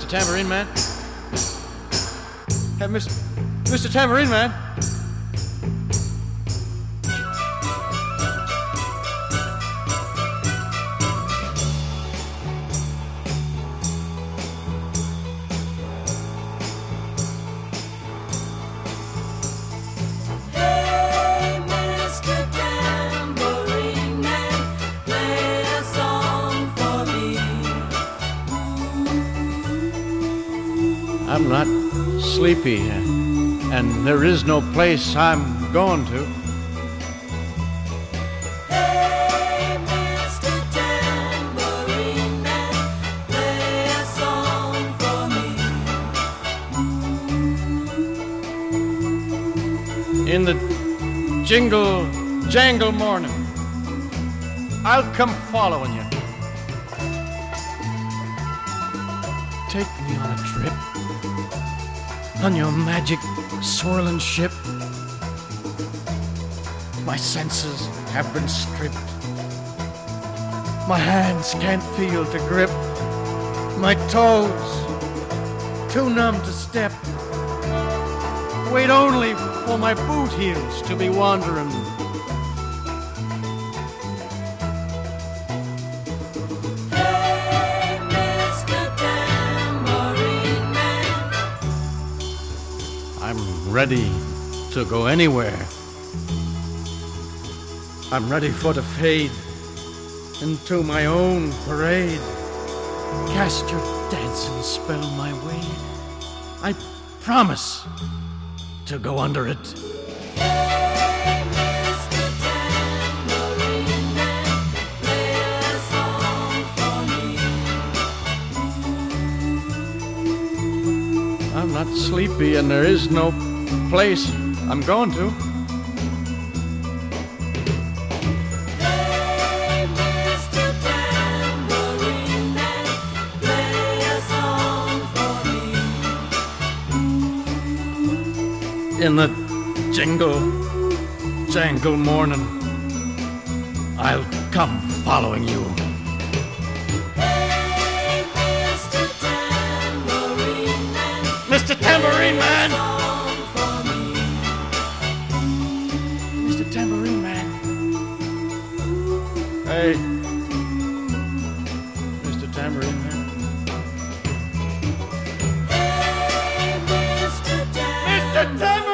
Mr. Tambourine Man? Hey, Mr. Tambourine Man? I'm not sleepy, and there is no place I'm going to. Hey, Mr. Tambourine Man, play a song for me. In the jingle jangle morning, I'll come following you. Take me on a trip on your magic swirling ship. My senses have been stripped. My hands can't feel to grip. My toes too numb to step. Wait only for my boot heels to be wandering. Hey, Mr. Tambourine Man. I'm ready to go anywhere. I'm ready for to fade into my own parade. Cast your dancing spell my way. I promise to go under it. Hey, Mr. Tambourine Man, play a song for me. I'm not sleepy and there is no place I'm going to. Hey, Mr. Tambourine Man, play a song for me. In the jingle jangle morning, I'll come following you. Hey, Mr. Tambourine Man, Mr. Tambourine Man! song for me. Mr. Tambourine Man. Hey. Mr. Tambourine Man. Hey, Mr. Mr. Tambourine!